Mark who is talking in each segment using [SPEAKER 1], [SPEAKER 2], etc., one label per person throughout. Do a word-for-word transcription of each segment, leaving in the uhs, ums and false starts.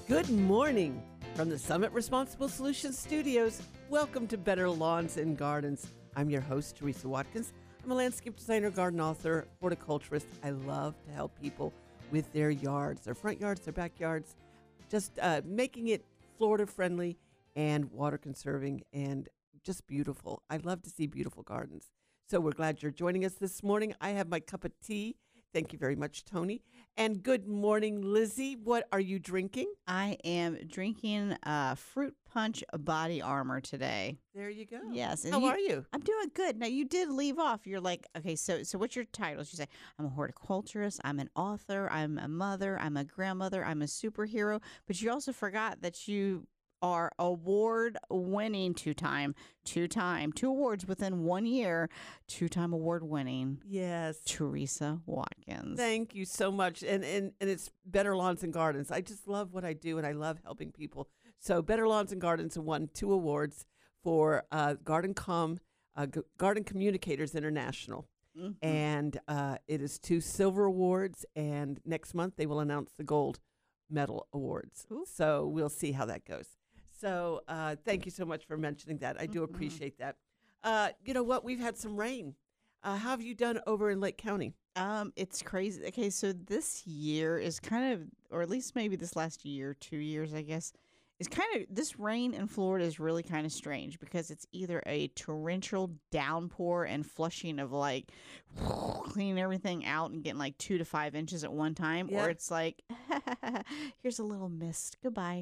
[SPEAKER 1] Good morning from the Summit Responsible Solutions Studios. Welcome to Better Lawns and Gardens. I'm your host, Teresa Watkins. I'm a landscape designer, garden author, horticulturist. I love to help people with their yards, their front yards, their backyards, just uh, making it Florida friendly and water conserving and just beautiful. I love to see beautiful gardens. So we're glad you're joining us this morning. I have my cup of tea. Thank you very much, Tony. And good morning, Lizzie. What are you drinking?
[SPEAKER 2] I am drinking uh, fruit punch body armor today.
[SPEAKER 1] There you go.
[SPEAKER 2] Yes. And
[SPEAKER 1] How
[SPEAKER 2] you,
[SPEAKER 1] are you?
[SPEAKER 2] I'm doing good. Now, you did leave off. You're like, okay, so so what's your titles? You say, I'm a horticulturist, I'm an author, I'm a mother, I'm a grandmother, I'm a superhero. But you also forgot that you are award-winning two-time, two-time, two awards within one year, two-time award-winning.
[SPEAKER 1] Yes.
[SPEAKER 2] Teresa Watkins.
[SPEAKER 1] Thank you so much. And, and and it's Better Lawns and Gardens. I just love what I do, and I love helping people. So Better Lawns and Gardens won two awards for uh, Garden Com, uh, G- Garden Communicators International.
[SPEAKER 2] Mm-hmm.
[SPEAKER 1] And uh, it is two silver awards, and next month they will announce the gold medal awards.
[SPEAKER 2] Ooh.
[SPEAKER 1] So we'll see how that goes. So uh, thank you so much for mentioning that. I do
[SPEAKER 2] Mm-hmm.
[SPEAKER 1] appreciate that. Uh, you know what? We've had some rain. Uh, how have you done over in Lake County?
[SPEAKER 2] Um, it's crazy. Okay, so this year is kind of, or at least maybe this last year, two years, I guess, is kind of, this rain in Florida is really kind of strange because it's either a torrential downpour and flushing of like cleaning everything out and getting like two to five inches at one time,
[SPEAKER 1] Yeah.
[SPEAKER 2] or it's like, here's a little mist. Goodbye.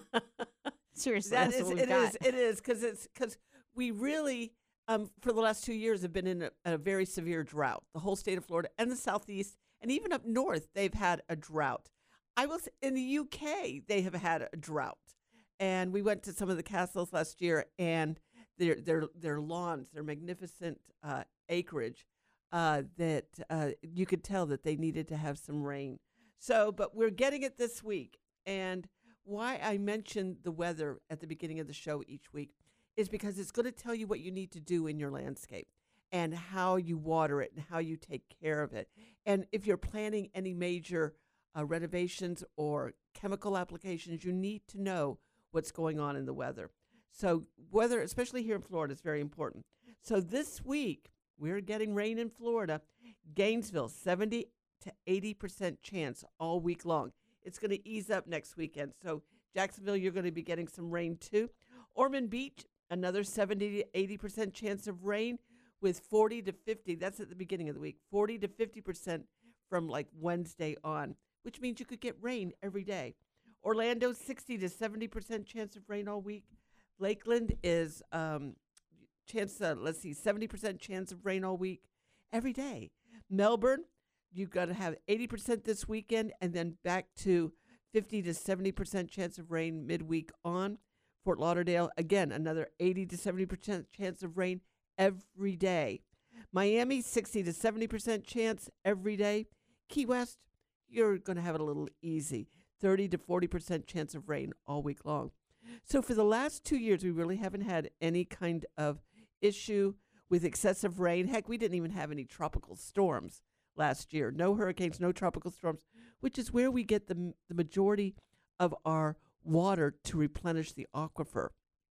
[SPEAKER 2] Seriously,
[SPEAKER 1] That
[SPEAKER 2] that's
[SPEAKER 1] is,
[SPEAKER 2] what we've
[SPEAKER 1] it
[SPEAKER 2] got.
[SPEAKER 1] is, it is, because it's because we really, um, for the last two years, have been in a, a very severe drought. The whole state of Florida and the Southeast, and even up north, they've had a drought. I was in the U K; they have had a drought, and we went to some of the castles last year, and their their their lawns, their magnificent uh, acreage, uh, that uh, you could tell that they needed to have some rain. So, but we're getting it this week, and why I mentioned the weather at the beginning of the show each week is because it's going to tell you what you need to do in your landscape and how you water it and how you take care of it. And if you're planning any major uh, renovations or chemical applications, you need to know what's going on in the weather. So weather, especially here in Florida, is very important. So this week, we're getting rain in Florida. Gainesville, seventy to eighty percent chance all week long. It's going to ease up next weekend. So Jacksonville, you're going to be getting some rain too. Ormond Beach, another seventy to eighty percent chance of rain with forty to fifty. That's at the beginning of the week. forty to fifty percent from like Wednesday on, which means you could get rain every day. Orlando, sixty to seventy percent chance of rain all week. Lakeland is um, chance, uh, let's see, seventy percent chance of rain all week, every day. Melbourne, you've got to have eighty percent this weekend and then back to fifty to seventy percent chance of rain midweek on. Fort Lauderdale, again, another eighty to seventy percent chance of rain every day. Miami, sixty to seventy percent chance every day. Key West, you're going to have it a little easy, thirty to forty percent chance of rain all week long. So for the last two years, we really haven't had any kind of issue with excessive rain. Heck, we didn't even have any tropical storms last year. No hurricanes, no tropical storms, which is where we get the, the majority of our water to replenish the aquifer.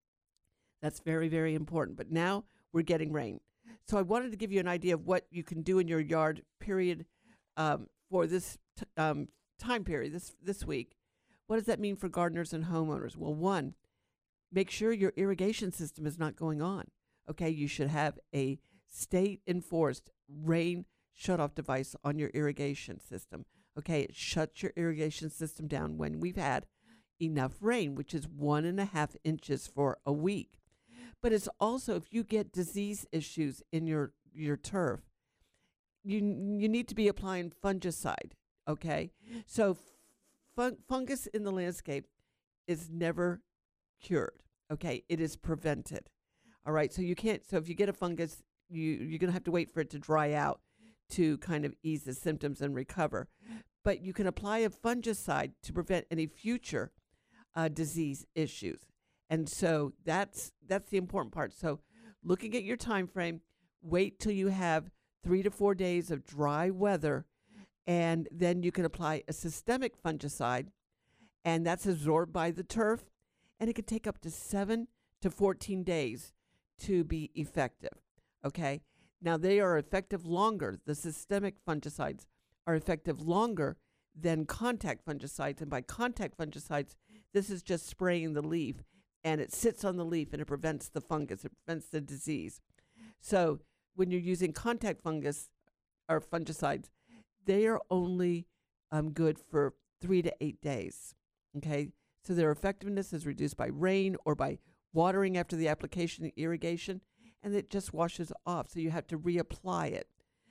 [SPEAKER 1] That's very, very important. But now we're getting rain. So I wanted to give you an idea of what you can do in your yard period um, for this t- um, time period, this this week. What does that mean for gardeners and homeowners? Well, one, make sure your irrigation system is not going on. Okay, you should have a state-enforced rain shut-off device on your irrigation system. Okay, it shuts your irrigation system down when we've had enough rain, which is one and a half inches for a week. But it's also, if you get disease issues in your, your turf, you you need to be applying fungicide, okay? So fun, fungus in the landscape is never cured, okay? It is prevented, all right? So you can't, so if you get a fungus, you, you're going to have to wait for it to dry out to kind of ease the symptoms and recover. But you can apply a fungicide to prevent any future uh, disease issues. And so that's that's the important part. So looking at your time frame, wait till you have three to four days of dry weather, and then you can apply a systemic fungicide. and that's absorbed by the turf, and it can take up to seven to fourteen days to be effective, okay? Now, they are effective longer. The systemic fungicides are effective longer than contact fungicides, and by contact fungicides, this is just spraying the leaf, and it sits on the leaf, and it prevents the fungus, it prevents the disease. So when you're using contact fungus or fungicides, they are only um, good for three to eight days, okay? So their effectiveness is reduced by rain or by watering after the application, irrigation, and it just washes off, so you have to reapply it.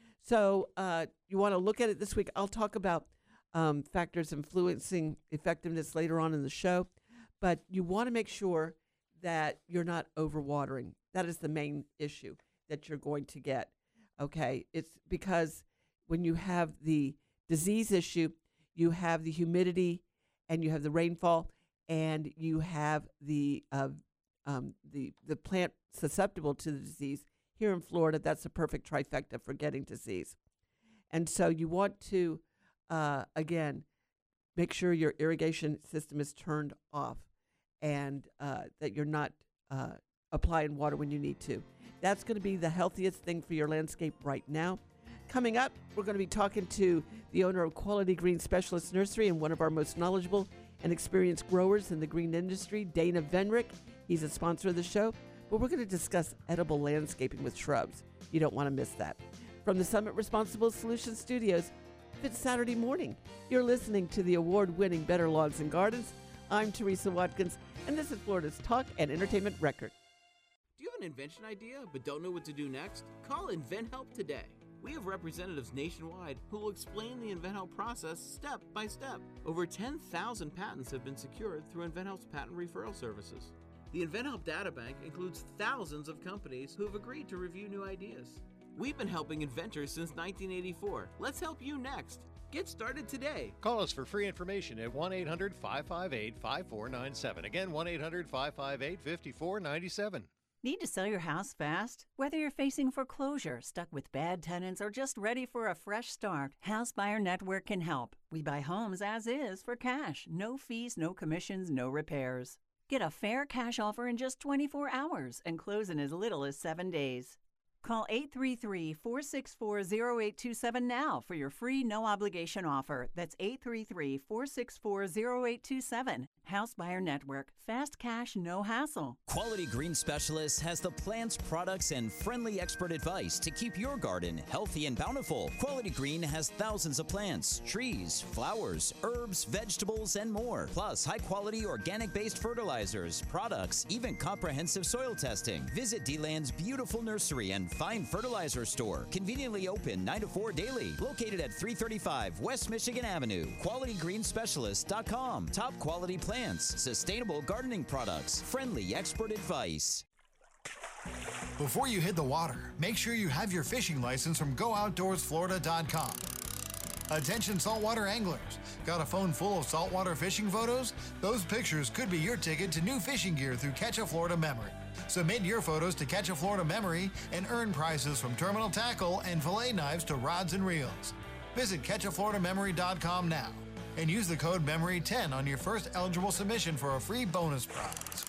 [SPEAKER 1] So uh, you want to look at it this week. I'll talk about um, factors influencing effectiveness later on in the show, but you want to make sure that you're not overwatering. That is the main issue that you're going to get, okay? It's because when you have the disease issue, you have the humidity and you have the rainfall and you have the uh, um, the the plant susceptible to the disease. Here in Florida, that's a perfect trifecta for getting disease. And so you want to, uh, again, make sure your irrigation system is turned off and uh, that you're not uh, applying water when you need to. That's going to be the healthiest thing for your landscape right now. Coming up, we're going to be talking to the owner of Quality Green Specialist Nursery and one of our most knowledgeable and experienced growers in the green industry, Dana Venrick. He's a sponsor of the show. But we're going to discuss edible landscaping with shrubs. You don't want to miss that. From the Summit Responsible Solutions Studios, it's Saturday morning. You're listening to the award-winning Better Lawns and Gardens. I'm Teresa Watkins, and this is Florida's Talk and Entertainment Record.
[SPEAKER 3] Do you have an invention idea but don't know what to do next? Call InventHelp today. We have representatives nationwide who will explain the InventHelp process step by step. Over ten thousand patents have been secured through InventHelp's patent referral services. The InventHelp Databank includes thousands of companies who have agreed to review new ideas. We've been helping inventors since nineteen eighty-four. Let's help you next. Get started today.
[SPEAKER 4] Call us for free information at one eight hundred five five eight five four nine seven. Again, one eight hundred five five eight five four nine seven.
[SPEAKER 5] Need to sell your house fast? Whether you're facing foreclosure, stuck with bad tenants, or just ready for a fresh start, House Buyer Network can help. We buy homes as is for cash. No fees, no commissions, no repairs. Get a fair cash offer in just twenty-four hours and close in as little as seven days. Call eight three three, four six four, zero eight two seven now for your free no-obligation offer. That's eight three three, four six four, zero eight two seven. House Buyer Network. Fast cash, no hassle.
[SPEAKER 6] Quality Green Specialist has the plants, products, and friendly expert advice to keep your garden healthy and bountiful. Quality Green has thousands of plants, trees, flowers, herbs, vegetables, and more. Plus, high-quality organic-based fertilizers, products, even comprehensive soil testing. Visit D-Land's beautiful nursery and fine fertilizer store. Conveniently open nine to four daily. Located at three thirty-five West Michigan Avenue. quality green specialist dot com. Top quality plants, sustainable gardening products, friendly expert advice.
[SPEAKER 7] Before you hit the water, make sure you have your fishing license from go outdoors florida dot com. Attention saltwater anglers. Got a phone full of saltwater fishing photos? Those pictures could be your ticket to new fishing gear through Catch a Florida Memory. Submit your photos to Catch a Florida Memory and earn prizes from terminal tackle and fillet knives to rods and reels. Visit catch a florida memory dot com now and use the code memory ten on your first eligible submission for a free bonus prize.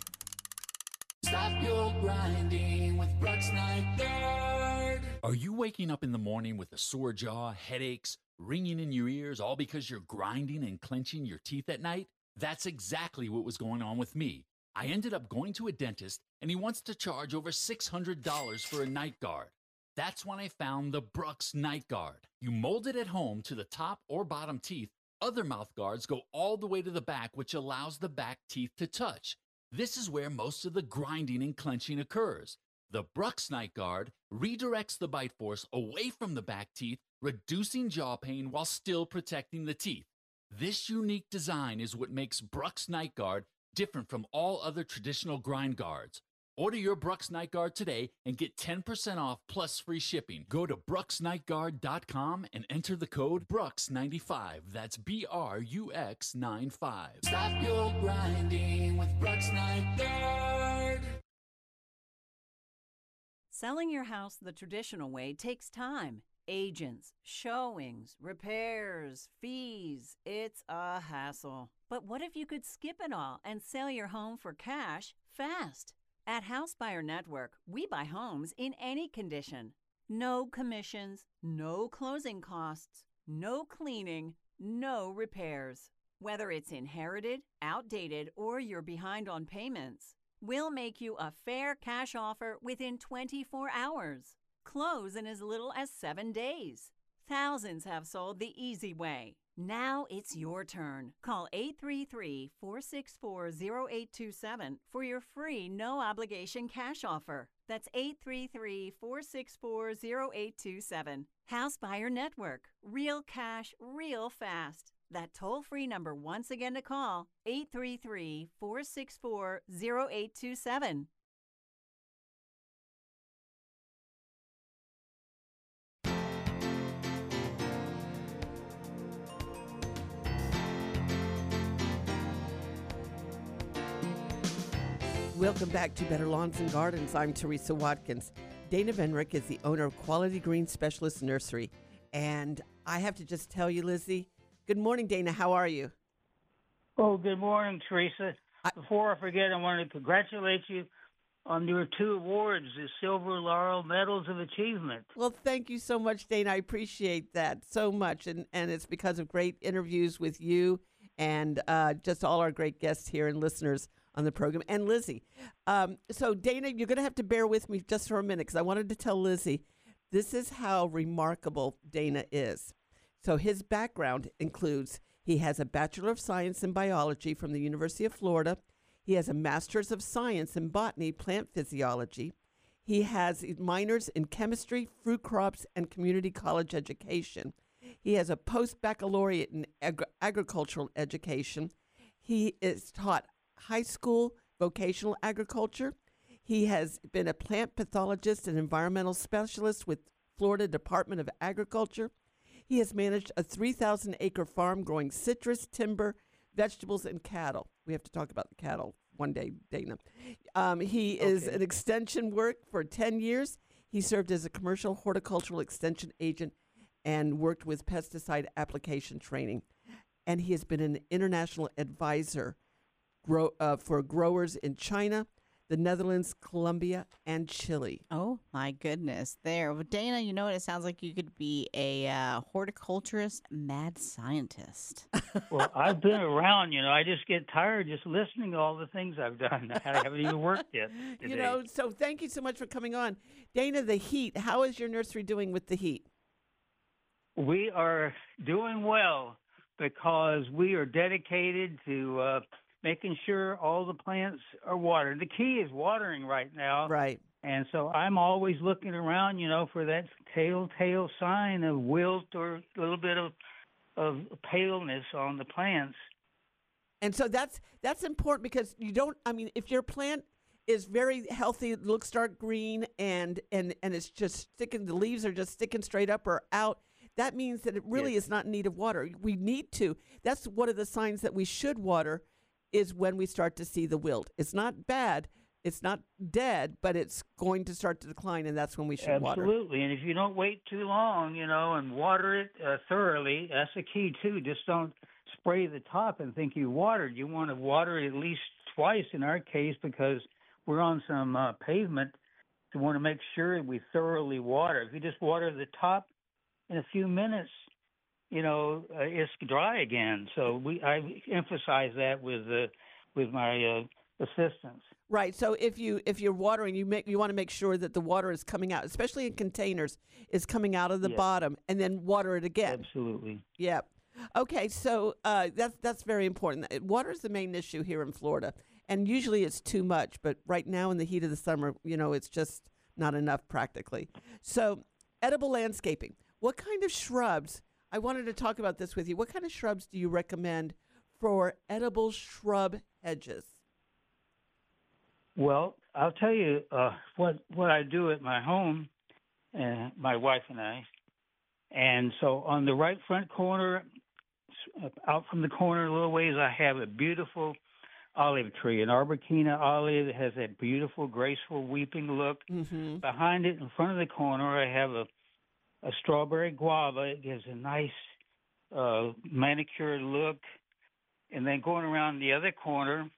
[SPEAKER 8] Stop your grinding with Brooks Night Guard.
[SPEAKER 9] Are you waking up in the morning with a sore jaw, headaches, ringing in your ears, all because you're grinding and clenching your teeth at night? That's exactly what was going on with me. I ended up going to a dentist, and he wants to charge over six hundred dollars for a night guard. That's when I found the Brooks Night Guard. You mold it at home to the top or bottom teeth. Other mouth guards go all the way to the back, which allows the back teeth to touch. This is where most of the grinding and clenching occurs. The Brooks Night Guard redirects the bite force away from the back teeth, reducing jaw pain while still protecting the teeth. This unique design is what makes Brooks Night Guard different from all other traditional grind guards. Order your Brooks Night Guard today and get ten percent off plus free shipping. Go to brooks night guard dot com and enter the code Brooks ninety-five. That's B R U X ninety-five.
[SPEAKER 8] Stop your grinding with Brooks Night Guard.
[SPEAKER 5] Selling your house the traditional way takes time. Agents, showings, repairs, fees. It's a hassle. But what if you could skip it all and sell your home for cash fast? At House Buyer Network, we buy homes in any condition. No commissions, no closing costs, no cleaning, no repairs. Whether it's inherited, outdated, or you're behind on payments, we'll make you a fair cash offer within twenty-four hours. Close in as little as seven days. Thousands have sold the easy way. Now it's your turn. Call eight three three, four six four, zero eight two seven for your free no-obligation cash offer. That's eight three three, four six four, zero eight two seven. House Buyer Network. Real cash, real fast. That toll-free number once again to call, eight three three, four six four, zero eight two seven.
[SPEAKER 1] Welcome back to Better Lawns and Gardens. I'm Teresa Watkins. Dana Venrick is the owner of Quality Green Specialist Nursery. And I have to just tell you, Lizzie, good morning, Dana. How are you?
[SPEAKER 10] Oh, good morning, Teresa.
[SPEAKER 1] I,
[SPEAKER 10] Before I forget, I want to congratulate you on your two awards, the Silver Laurel Medals of Achievement.
[SPEAKER 1] Well, thank you so much, Dana. I appreciate that so much. And, and it's because of great interviews with you and uh, just all our great guests here and listeners on the program, and Lizzie. Um, so, Dana, you're going to have to bear with me just for a minute because I wanted to tell Lizzie this is how remarkable Dana is. So his background includes he has a Bachelor of Science in Biology from the University of Florida. He has a Master's of Science in Botany, Plant Physiology. He has minors in Chemistry, Fruit Crops, and Community College Education. He has a post-baccalaureate in ag- Agricultural Education. He is taught high school vocational agriculture. He has been a plant pathologist and environmental specialist with Florida Department of Agriculture. He has managed a three thousand acre farm growing citrus, timber, vegetables, and cattle. We have to talk about the cattle one day, Dana. Um, he is
[SPEAKER 10] Okay.
[SPEAKER 1] an extension work for ten years. He served as a commercial horticultural extension agent and worked with pesticide application training. And he has been an international advisor Grow, uh, for growers in China, the Netherlands, Colombia, and Chile.
[SPEAKER 2] Oh, my goodness. There. Well, Dana, you know what? It sounds like you could be a uh, horticulturist, mad scientist.
[SPEAKER 10] Well, I've been around, you know. I just get tired just listening to all the things I've done. I haven't even worked yet today.
[SPEAKER 1] You know, so thank you so much for coming on. Dana, the heat, how is your nursery doing with the heat?
[SPEAKER 10] We are doing well because we are dedicated to uh, making sure all the plants are watered. The key is watering right now.
[SPEAKER 1] Right.
[SPEAKER 10] And so I'm always looking around, you know, for that telltale sign of wilt or a little bit of of paleness on the plants.
[SPEAKER 1] And so that's that's important because you don't, I mean, if your plant is very healthy, it looks dark green and, and, and it's just sticking, the leaves are just sticking straight up or out, that means that it really
[SPEAKER 10] Yes.
[SPEAKER 1] is not in need of water. We need to. That's one of the signs that we should water is when we start to see the wilt. It's not bad, it's not dead, but it's going to start to decline, and that's when we should water.
[SPEAKER 10] Absolutely. And if you don't wait too long, you know, and water it uh, thoroughly, that's the key, too. Just don't spray the top and think you watered. You want to water it at least twice in our case because we're on some uh, pavement. You want to make sure we thoroughly water. If you just water the top in a few minutes, you know, uh, it's dry again. So we I emphasize that with uh, with my uh, assistants.
[SPEAKER 1] Right. So if you if you're watering, you make you want to make sure that the water is coming out, especially in containers, is coming out of the
[SPEAKER 10] Yes.
[SPEAKER 1] bottom, and then water it again.
[SPEAKER 10] Absolutely.
[SPEAKER 1] Yeah. Okay. So uh, that's that's very important. Uh, Water is the main issue here in Florida, and usually it's too much. But right now, in the heat of the summer, you know, it's just not enough practically. So, edible landscaping. What kind of shrubs? I wanted to talk about this with you. What kind of shrubs do you recommend for edible shrub hedges?
[SPEAKER 10] Well, I'll tell you uh, what what I do at my home, and my wife and I. And so on the right front corner, s- out from the corner a little ways, I have a beautiful olive tree, an Arborquina olive that has that beautiful, graceful, weeping look.
[SPEAKER 1] Mm-hmm.
[SPEAKER 10] Behind it, in front of the corner, I have a a strawberry guava. It gives a nice uh, manicured look. And then going around the other corner,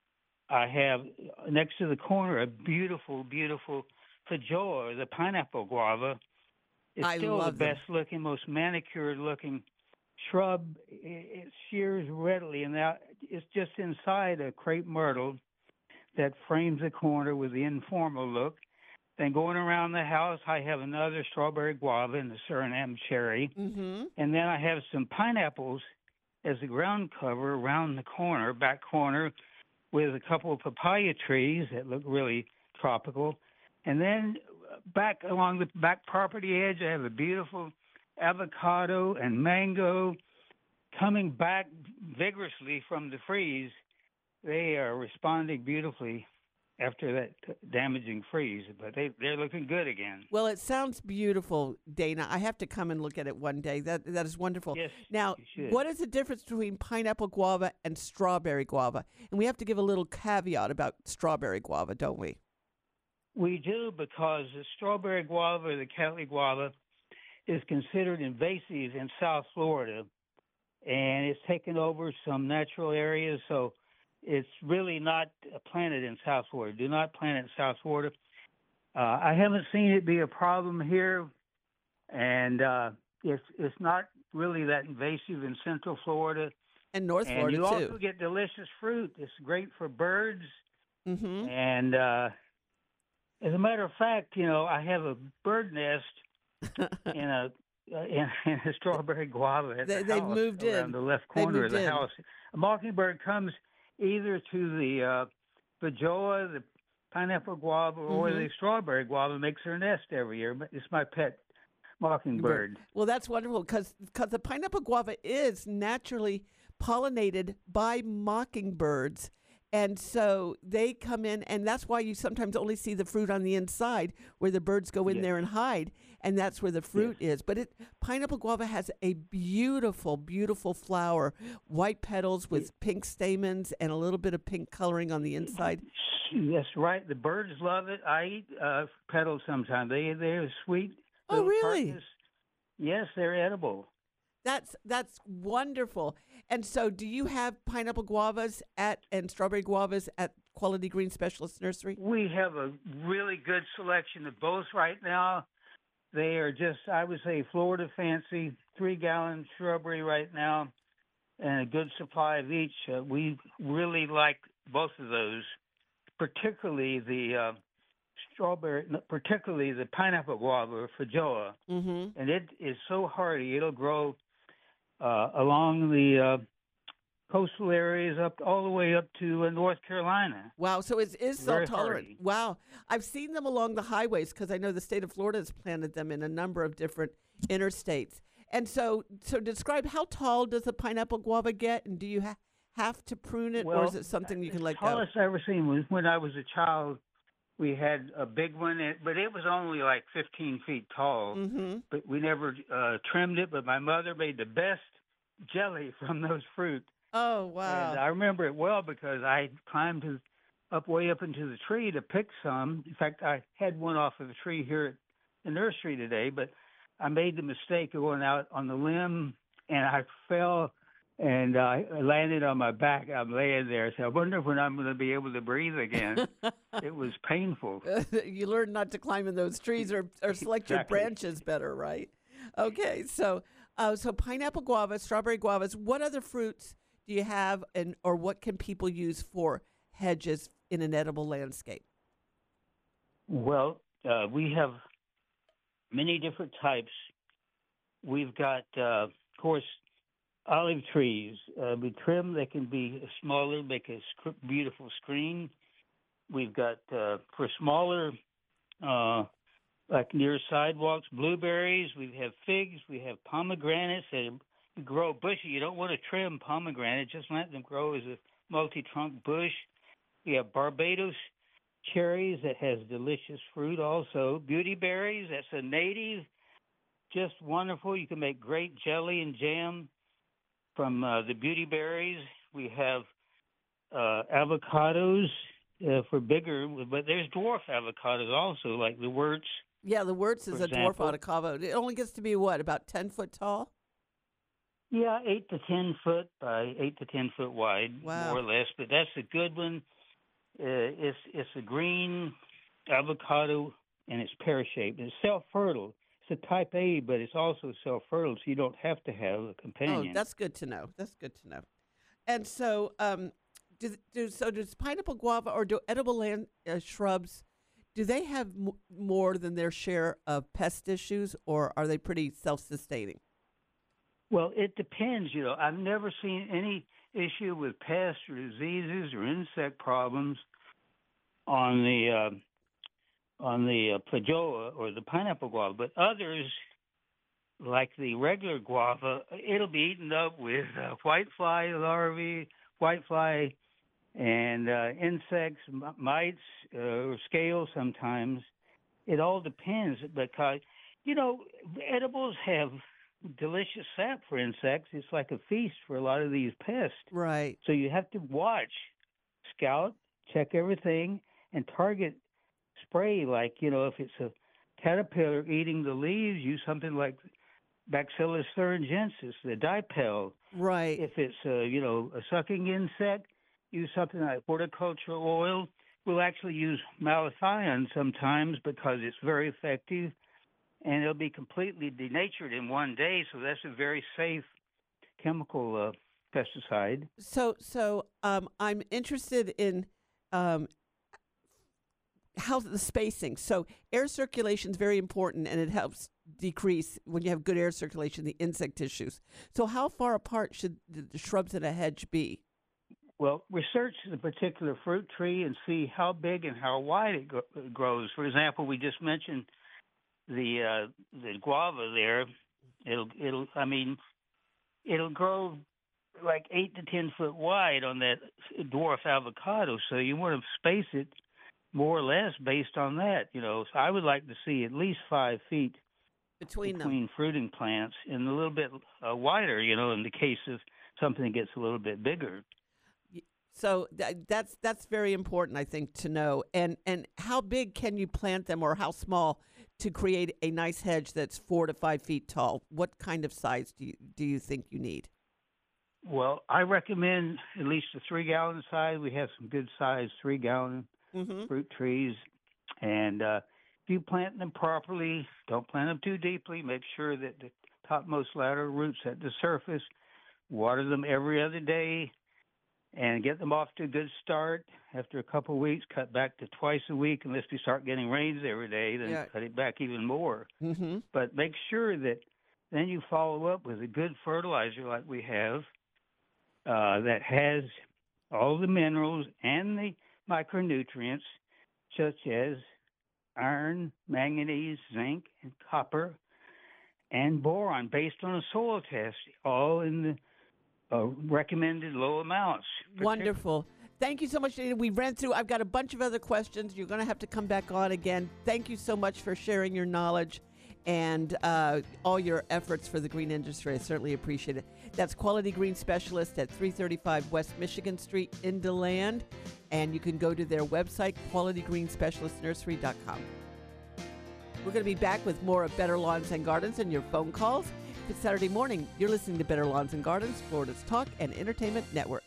[SPEAKER 10] I have next to the corner a beautiful, beautiful feijoa, the pineapple guava. It's
[SPEAKER 1] I
[SPEAKER 10] still the
[SPEAKER 1] love them.
[SPEAKER 10] best looking, most manicured looking shrub. It, it shears readily, and that it's just inside a crepe myrtle that frames the corner with the informal look. Then going around the house, I have another strawberry guava and the Suriname cherry.
[SPEAKER 1] Mm-hmm.
[SPEAKER 10] And then I have some pineapples as a ground cover around the corner, back corner, with a couple of papaya trees that look really tropical. And then back along the back property edge, I have a beautiful avocado and mango coming back vigorously from the freeze. They are responding beautifully after that damaging freeze, but they, they're looking good again.
[SPEAKER 1] Well, it sounds beautiful, Dana. I have to come and look at it one day. That That is wonderful.
[SPEAKER 10] Yes,
[SPEAKER 1] now,
[SPEAKER 10] you should.
[SPEAKER 1] what is the difference between pineapple guava and strawberry guava? And we have to give a little caveat about strawberry guava, don't we?
[SPEAKER 10] We do, because the strawberry guava, or the Cali guava, is considered invasive in South Florida, and it's taken over some natural areas, so it's really not planted in South Florida. Do not plant it in South Florida. Uh, I haven't seen it be a problem here, and uh, it's it's not really that invasive in Central Florida.
[SPEAKER 1] And North
[SPEAKER 10] and
[SPEAKER 1] Florida,
[SPEAKER 10] you
[SPEAKER 1] too.
[SPEAKER 10] also get delicious fruit. It's great for birds.
[SPEAKER 1] Mm-hmm.
[SPEAKER 10] And uh, as a matter of fact, you know, I have a bird nest in a uh, in, in a strawberry guava at
[SPEAKER 1] They-
[SPEAKER 10] the
[SPEAKER 1] they've
[SPEAKER 10] house
[SPEAKER 1] moved
[SPEAKER 10] around
[SPEAKER 1] in.
[SPEAKER 10] the left
[SPEAKER 1] They
[SPEAKER 10] corner of
[SPEAKER 1] moved
[SPEAKER 10] the
[SPEAKER 1] in.
[SPEAKER 10] house. A mockingbird comes either to the uh, feijoa, the pineapple guava, or
[SPEAKER 1] Mhm.
[SPEAKER 10] the strawberry guava, makes her nest every year. But it's my pet mockingbird.
[SPEAKER 1] Well, that's wonderful because the pineapple guava is naturally pollinated by mockingbirds. And so they come in, and that's why you sometimes only see the fruit on the inside where the birds go in
[SPEAKER 10] Yes.
[SPEAKER 1] there and hide, and that's where the fruit is. But it pineapple guava has a beautiful, beautiful flower, white petals with pink stamens and a little bit of pink coloring on the inside.
[SPEAKER 10] That's right. The birds love it. I eat uh, petals sometimes. They they're sweet.
[SPEAKER 1] Oh,
[SPEAKER 10] little
[SPEAKER 1] really?
[SPEAKER 10] tartness. Yes, they're edible.
[SPEAKER 1] That's that's wonderful. And so, do you have pineapple guavas at and strawberry guavas at Quality Green Specialist Nursery?
[SPEAKER 10] We have a really good selection of both right now. They are just, I would say, Florida fancy, three-gallon shrubbery right now, and a good supply of each. Uh, we really like both of those, particularly the uh, strawberry, no, particularly the pineapple guava, feijoa.
[SPEAKER 1] Mm-hmm.
[SPEAKER 10] And it is so hardy. It'll grow uh, along the uh, coastal areas up all the way up to uh, North Carolina.
[SPEAKER 1] Wow, so it is
[SPEAKER 10] Very
[SPEAKER 1] salt tolerant.
[SPEAKER 10] hardy.
[SPEAKER 1] Wow. I've seen them along the highways because I know the state of Florida has planted them in a number of different interstates. And so, so describe how tall does a pineapple guava get, and do you ha- have to prune it, or is it something you can let go?
[SPEAKER 10] tallest I ever seen was when I was a child. We had a big one, it- but it was only like fifteen feet tall.
[SPEAKER 1] Mm-hmm.
[SPEAKER 10] But we never uh, trimmed it. But my mother made the best jelly from those fruit.
[SPEAKER 1] Oh, wow.
[SPEAKER 10] And I remember it well because I climbed to, up way up into the tree to pick some. In fact, I had one off of the tree here at the nursery today, but I made the mistake of going out on the limb, and I fell, and I landed on my back. I'm laying there, so I wonder when I'm going to be able to breathe again. It was painful.
[SPEAKER 1] You learn not to climb in those trees or, or select your
[SPEAKER 10] Exactly.
[SPEAKER 1] branches better, right? Okay, so uh, so pineapple guava, strawberry guavas. What other fruits do you have, and or what can people use for hedges in an edible landscape?
[SPEAKER 10] Well, uh, we have many different types. We've got, uh, of course, olive trees. Uh, we trim, they can be smaller, make a sc- beautiful screen. We've got, uh, for smaller, uh, like near sidewalks, blueberries. We have figs. We have pomegranates that grow bushy. You don't want to trim pomegranate, just let them grow as a multi-trunk bush. We have Barbados cherries that has delicious fruit also. Beauty berries, that's a native, just wonderful. You can make great jelly and jam from uh, the beauty berries. We have uh, avocados uh, for bigger, but there's dwarf avocados also, like the Wurtz
[SPEAKER 1] Yeah, the Wirtz is
[SPEAKER 10] For
[SPEAKER 1] a dwarf
[SPEAKER 10] example.
[SPEAKER 1] avocado. It only gets to be what, about ten foot tall?
[SPEAKER 10] Yeah, eight to ten foot by eight to ten foot wide,
[SPEAKER 1] Wow.
[SPEAKER 10] more or less. But that's a good one. Uh, it's it's a green avocado, and it's pear shaped. It's self fertile. It's a type A, but it's also self fertile, so you don't have to have a companion.
[SPEAKER 1] Oh, that's good to know. That's good to know. And so, um, do, do so does pineapple guava or do edible land uh, shrubs? Do they have m- more than their share of pest issues, or are they pretty self sustaining?
[SPEAKER 10] Well, it depends. You know, I've never seen any issue with pests or diseases or insect problems on the uh, on the uh, feijoa or the pineapple guava, but others, like the regular guava, it'll be eaten up with uh, whitefly larvae, whitefly, and uh, insects, m- mites, uh, or scales sometimes. It all depends because, you know, edibles have delicious sap for insects. It's like a feast for a lot of these pests.
[SPEAKER 1] Right.
[SPEAKER 10] So you have to watch, scout, check everything, and target spray. Like, you know, if it's a caterpillar eating the leaves, use something like Bacillus thuringiensis, the dipel.
[SPEAKER 1] Right.
[SPEAKER 10] If it's, a, you know, a sucking insect, use something like horticultural oil. We'll actually use malathion sometimes because it's very effective, and it'll be completely denatured in one day, so that's a very safe chemical uh, pesticide.
[SPEAKER 1] So, so um, I'm interested in um, how the spacing. So, air circulation is very important, and it helps decrease when you have good air circulation the insect issues. So, how far apart should the, the shrubs in a hedge be?
[SPEAKER 10] Well, research the particular fruit tree and see how big and how wide it gro- grows. For example, we just mentioned the uh, the guava there. It'll it'll I mean, it'll grow like eight to ten foot wide on that dwarf avocado. So you want to space it more or less based on that. You know, so I would like to see at least five feet
[SPEAKER 1] between
[SPEAKER 10] between
[SPEAKER 1] them.
[SPEAKER 10] fruiting plants, and a little bit uh, wider. You know, in the case of something that gets a little bit bigger.
[SPEAKER 1] So th- that's that's very important, I think, to know. And and how big can you plant them, or how small, to create a nice hedge that's four to five feet tall? What kind of size do you do you think you need?
[SPEAKER 10] Well, I recommend at least a three gallon size. We have some good sized three gallon
[SPEAKER 1] Mm-hmm.
[SPEAKER 10] fruit trees, and uh, if you plant them properly, don't plant them too deeply. Make sure that the topmost lateral roots at the surface. Water them every other day, and get them off to a good start. After a couple of weeks, cut back to twice a week. Unless we start getting rains every day, then
[SPEAKER 1] Yeah.
[SPEAKER 10] cut it back even more.
[SPEAKER 1] Mm-hmm.
[SPEAKER 10] But make sure that then you follow up with a good fertilizer like we have uh, that has all the minerals and the micronutrients such as iron, manganese, zinc, and copper, and boron based on a soil test, all in the Uh, recommended low amounts.
[SPEAKER 1] Wonderful. Thank you so much, Dana. We ran through. I've got a bunch of other questions. You're going to have to come back on again. Thank you so much for sharing your knowledge and uh, all your efforts for the green industry. I certainly appreciate it. That's Quality Green Specialist at three thirty-five West Michigan Street in DeLand. And you can go to their website, quality green specialist nursery dot com. We're going to be back with more of Better Lawns and Gardens and your phone calls. It's Saturday morning. You're listening to Better Lawns and Gardens, Florida's Talk and Entertainment Network.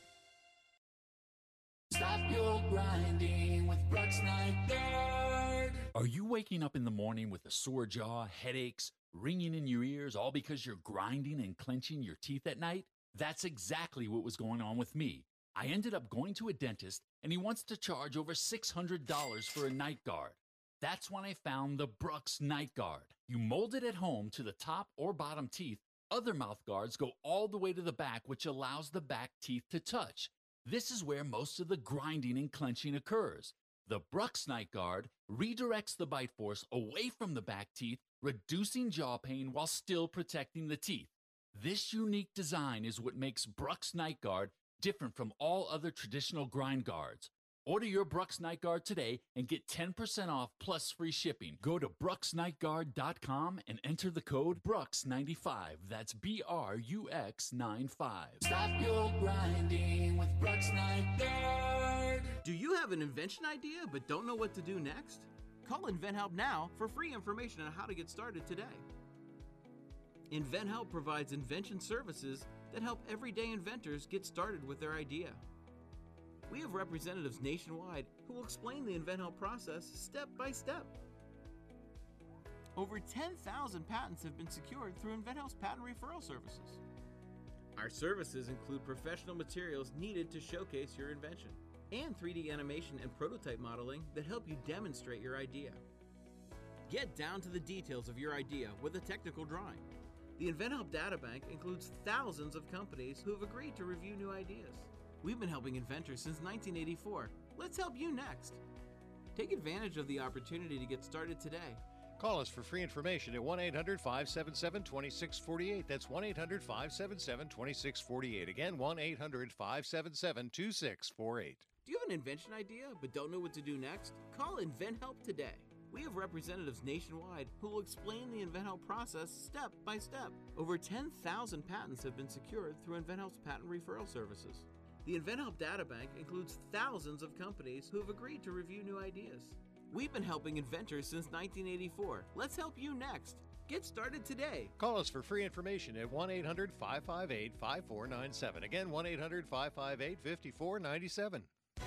[SPEAKER 8] Stop your grinding with Brooks Night Guard.
[SPEAKER 9] Are you waking up in the morning with a sore jaw, headaches, ringing in your ears, all because you're grinding and clenching your teeth at night? That's exactly what was going on with me. I ended up going to a dentist, and he wants to charge over six hundred dollars for a night guard. That's when I found the Brooks Night Guard. You mold it at home to the top or bottom teeth. Other mouth guards go all the way to the back, which allows the back teeth to touch. This is where most of the grinding and clenching occurs. The Brooks Night Guard redirects the bite force away from the back teeth, reducing jaw pain while still protecting the teeth. This unique design is what makes Brooks Night Guard different from all other traditional grind guards. Order your Brooks Night Guard today and get ten percent off plus free shipping. Go to brooks night guard dot com and enter the code Brooks ninety-five. That's B R U X ninety-five.
[SPEAKER 8] Stop your grinding with Brooks Night Guard.
[SPEAKER 3] Do you have an invention idea but don't know what to do next? Call InventHelp now for free information on how to get started today. InventHelp provides invention services that help everyday inventors get started with their idea. We have representatives nationwide who will explain the InventHelp process step by step. Over ten thousand patents have been secured through InventHelp's patent referral services. Our services include professional materials needed to showcase your invention, and three D animation and prototype modeling that help you demonstrate your idea. Get down to the details of your idea with a technical drawing. The InventHelp Databank includes thousands of companies who have agreed to review new ideas. We've been helping inventors since nineteen eighty-four. Let's help you next. Take advantage of the opportunity to get started today.
[SPEAKER 4] Call us for free information at one eight hundred, five seven seven, two six four eight. That's one eight hundred, five seven seven, two six four eight. Again, one eight hundred, five seven seven, two six four eight.
[SPEAKER 3] Do you have an invention idea but don't know what to do next? Call InventHelp today. We have representatives nationwide who will explain the InventHelp process step by step. Over ten thousand patents have been secured through InventHelp's patent referral services. The InventHelp Databank includes thousands of companies who have agreed to review new ideas. We've been helping inventors since nineteen eighty-four. Let's help you next. Get started today.
[SPEAKER 4] Call us for free information at one eight hundred, five five eight, five four nine seven. Again, one eight hundred, five five eight, five four nine seven.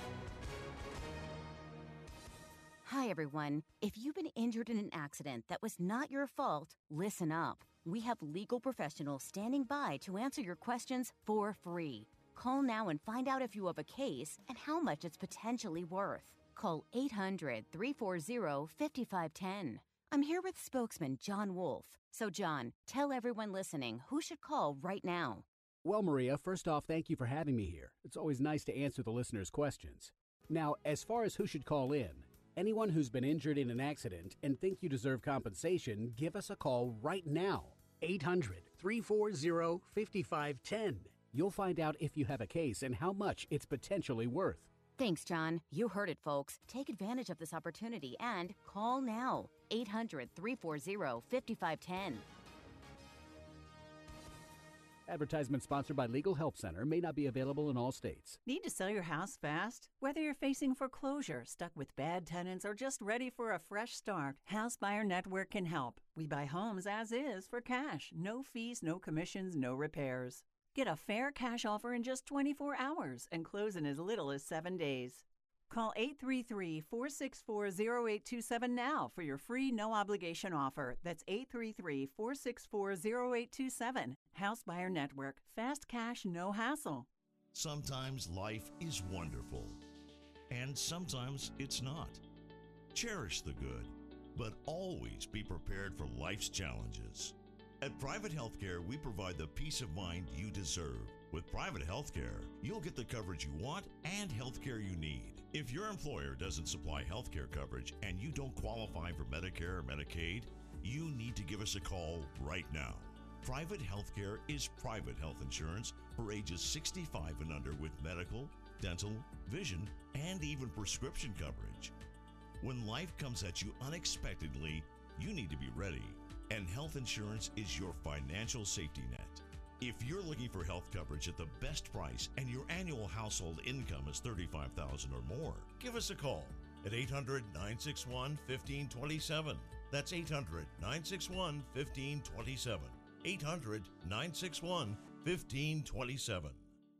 [SPEAKER 11] Hi, everyone. If you've been injured in an accident that was not your fault, listen up. We have legal professionals standing by to answer your questions for free. Call now and find out if you have a case and how much it's potentially worth. Call eight hundred, three four zero, five five one zero. I'm here with spokesman John Wolf. So, John, tell everyone listening who should call right now.
[SPEAKER 12] Well, Maria, first off, thank you for having me here. It's always nice to answer the listeners' questions. Now, as far as who should call in, anyone who's been injured in an accident and think you deserve compensation, give us a call right now. eight hundred, three four zero, five five one zero. You'll find out if you have a case and how much it's potentially worth.
[SPEAKER 11] Thanks, John. You heard it, folks. Take advantage of this opportunity and call now. eight hundred, three four zero, five five one zero.
[SPEAKER 12] Advertisement sponsored by Legal Help Center, may not be available in all states.
[SPEAKER 5] Need to sell your house fast? Whether you're facing foreclosure, stuck with bad tenants, or just ready for a fresh start, House Buyer Network can help. We buy homes as is for cash. No fees, no commissions, no repairs. Get a fair cash offer in just twenty-four hours and close in as little as seven days. Call eight three three, four six four, zero eight two seven now for your free no-obligation offer. That's eight three three, four six four, zero eight two seven. House Buyer Network. Fast cash, no hassle.
[SPEAKER 13] Sometimes life is wonderful, and sometimes it's not. Cherish the good, but always be prepared for life's challenges. At Private Healthcare, we provide the peace of mind you deserve. With Private Healthcare, you'll get the coverage you want and healthcare you need. If your employer doesn't supply healthcare coverage and you don't qualify for Medicare or Medicaid, you need to give us a call right now. Private Healthcare is private health insurance for ages sixty-five and under with medical, dental, vision, and even prescription coverage. When life comes at you unexpectedly, you need to be ready. And health insurance is your financial safety net. If you're looking for health coverage at the best price and your annual household income is thirty-five thousand dollars or more, give us a call at eight hundred, nine six one, one five two seven. That's eight hundred, nine six one, one five two seven. eight hundred, nine six one, one five two seven.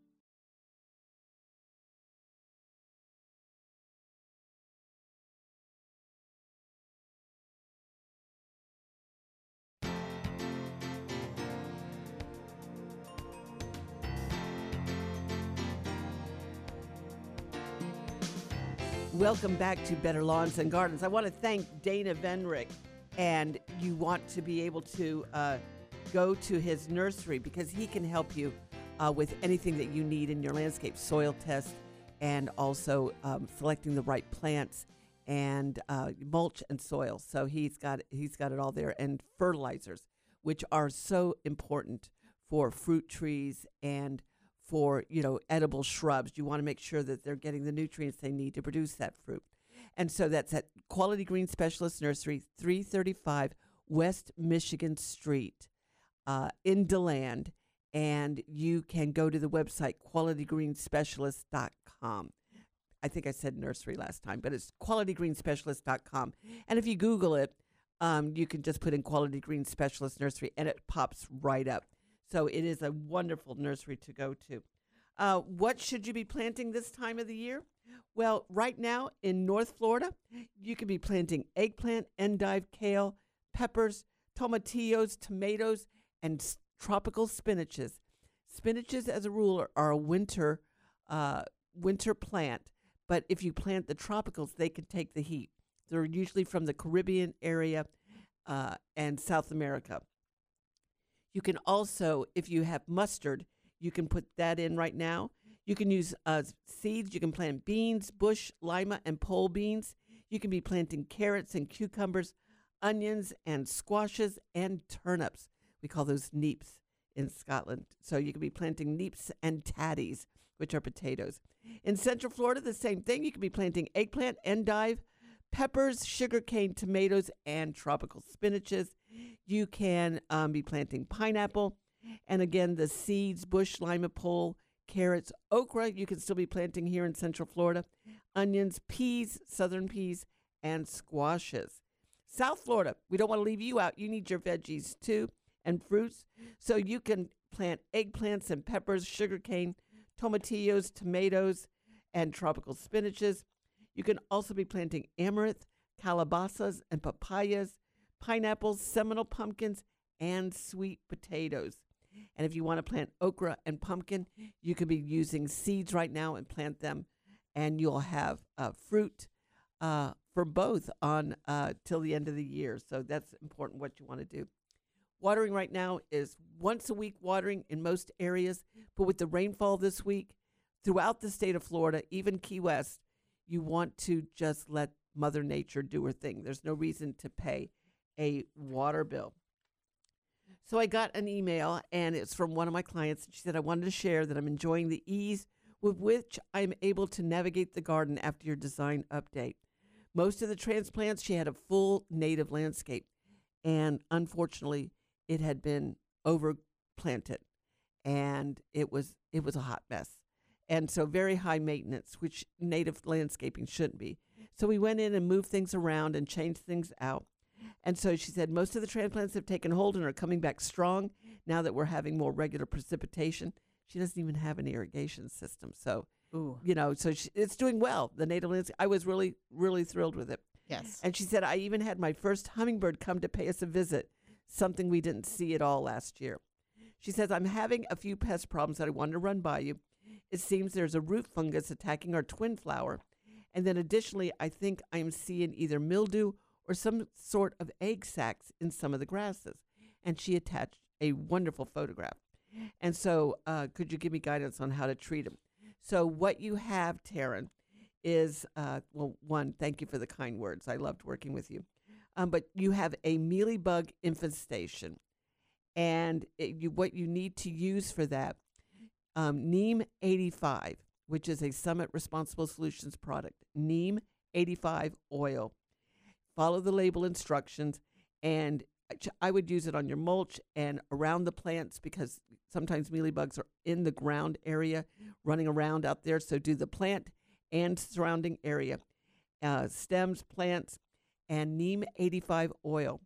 [SPEAKER 1] Welcome back to Better Lawns and Gardens. I want to thank Dana Venrick, and you want to be able to uh, go to his nursery because he can help you uh, with anything that you need in your landscape, soil test, and also um, selecting the right plants and uh, mulch and soil. So he's got he's got it all there, and fertilizers, which are so important for fruit trees and for, you know, edible shrubs. You want to make sure that they're getting the nutrients they need to produce that fruit. And so that's at Quality Green Specialist Nursery, three thirty-five West Michigan Street uh, in DeLand. And you can go to the website quality green specialist dot com. I think I said nursery last time, but it's quality green specialist dot com. And if you Google it, um, you can just put in Quality Green Specialist Nursery, and it pops right up. So it is a wonderful nursery to go to. Uh, what should you be planting this time of the year? Well, right now in North Florida, you could be planting eggplant, endive, kale, peppers, tomatillos, tomatoes, and s- tropical spinaches. Spinaches, as a rule, are, are a winter uh, winter plant, but if you plant the tropicals, they can take the heat. They're usually from the Caribbean area uh, and South America. You can also, if you have mustard, you can put that in right now. You can use uh, seeds. You can plant beans, bush, lima, and pole beans. You can be planting carrots and cucumbers, onions and squashes, and turnips. We call those neeps in Scotland. So you can be planting neeps and tatties, which are potatoes. In Central Florida, the same thing. You can be planting eggplant, endive, peppers, sugarcane, tomatoes, and tropical spinaches. You can um, be planting pineapple. And again, the seeds, bush, lima, pole, carrots, okra, you can still be planting here in Central Florida. Onions, peas, southern peas, and squashes. South Florida, we don't want to leave you out. You need your veggies too and fruits. So you can plant eggplants and peppers, sugarcane, tomatillos, tomatoes, and tropical spinaches. You can also be planting amaranth, calabasas, and papayas, pineapples, Seminole pumpkins, and sweet potatoes. And if you want to plant okra and pumpkin, you can be using seeds right now and plant them, and you'll have uh, fruit uh, for both on uh, till the end of the year. So that's important what you want to do. Watering right now is once a week watering in most areas, but with the rainfall this week throughout the state of Florida, even Key West, you want to just let Mother Nature do her thing. There's no reason to pay a water bill. So I got an email, and it's from one of my clients. She said, I wanted to share that I'm enjoying the ease with which I'm able to navigate the garden after your design update. Most of the transplants, she had a full native landscape, and unfortunately, it had been overplanted, and it was it was a hot mess. And so very high maintenance, which native landscaping shouldn't be. So we went in and moved things around and changed things out. And so she said most of the transplants have taken hold and are coming back strong now that we're having more regular precipitation. She doesn't even have an irrigation system. So,
[SPEAKER 2] Ooh.
[SPEAKER 1] you know, so she, it's doing well. The native landscape, I was really, really thrilled with it.
[SPEAKER 2] Yes.
[SPEAKER 1] And she said, I even had my first hummingbird come to pay us a visit, something we didn't see at all last year. She says, I'm having a few pest problems that I wanted to run by you. It seems there's a root fungus attacking our twin flower. And then additionally, I think I'm seeing either mildew or some sort of egg sacs in some of the grasses. And she attached a wonderful photograph. And so uh, could you give me guidance on how to treat them? So what you have, Taryn, is, uh, well, one, thank you for the kind words. I loved working with you. Um, but you have a mealybug infestation. And it, you, what you need to use for that, um, Neem eighty-five, which is a Summit Responsible Solutions product, Neem eighty-five oil. Follow the label instructions, and I would use it on your mulch and around the plants because sometimes mealybugs are in the ground area running around out there. So do the plant and surrounding area, uh, stems, plants, and Neem eighty-five oil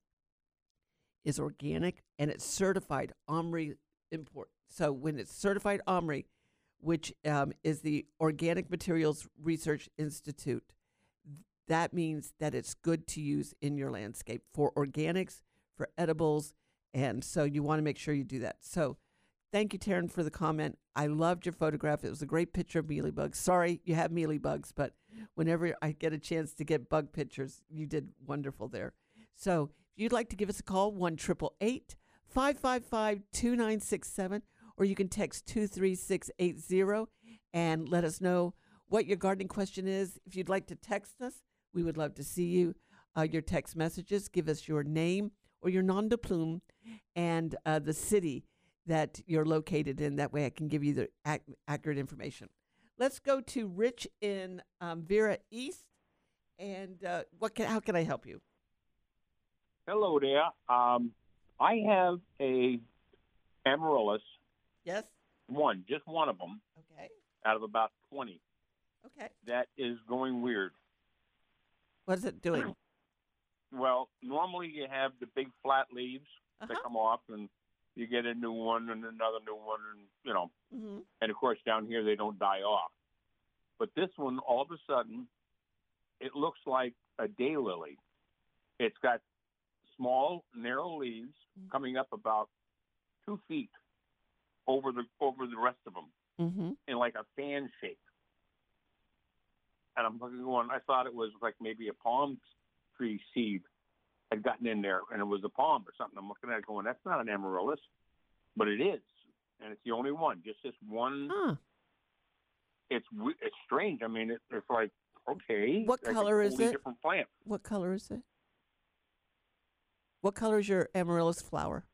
[SPEAKER 1] is organic and it's certified OMRI import. So when it's certified OMRI, which um, is the Organic Materials Research Institute, that means that it's good to use in your landscape for organics, for edibles, and so you want to make sure you do that. So thank you, Taryn, for the comment. I loved your photograph. It was a great picture of mealybugs. Sorry you have mealybugs, but whenever I get a chance to get bug pictures, you did wonderful there. So if you'd like to give us a call, one eight eight eight, five five five, two nine six seven, or you can text two three six eight zero and let us know what your gardening question is. If you'd like to text us, we would love to see you. Uh, your text messages, give us your name or your nom de plume and uh, the city that you're located in. That way I can give you the ac- accurate information. Let's go to Rich in um, Vera East. And uh, what can, how can I help you?
[SPEAKER 14] Hello there. Um, I have a amaryllis.
[SPEAKER 1] Yes.
[SPEAKER 14] One, just one of them.
[SPEAKER 1] Okay.
[SPEAKER 14] Out of about twenty.
[SPEAKER 1] Okay.
[SPEAKER 14] that is going weird.
[SPEAKER 1] What is it doing?
[SPEAKER 14] Well, normally you have the big flat leaves
[SPEAKER 1] Uh-huh.
[SPEAKER 14] that come off, and you get a new one and another new one, and you know,
[SPEAKER 1] Mm-hmm.
[SPEAKER 14] and of course down here they don't die off. But this one, all of a sudden, it looks like a daylily. It's got small, narrow leaves coming up about two feet over the over the rest of them
[SPEAKER 1] Mm-hmm.
[SPEAKER 14] in like a fan shape. And I'm looking going, I thought it was like maybe a palm tree seed had gotten in there, and it was a palm or something. I'm looking at it going, that's not an amaryllis, but it is, and it's the only one. Just this one.
[SPEAKER 1] Huh.
[SPEAKER 14] It's we- it's strange. I mean, it, it's like okay.
[SPEAKER 1] What
[SPEAKER 14] like a
[SPEAKER 1] color is
[SPEAKER 14] totally
[SPEAKER 1] it?
[SPEAKER 14] Different plant.
[SPEAKER 1] What color is it? What color is your amaryllis flower?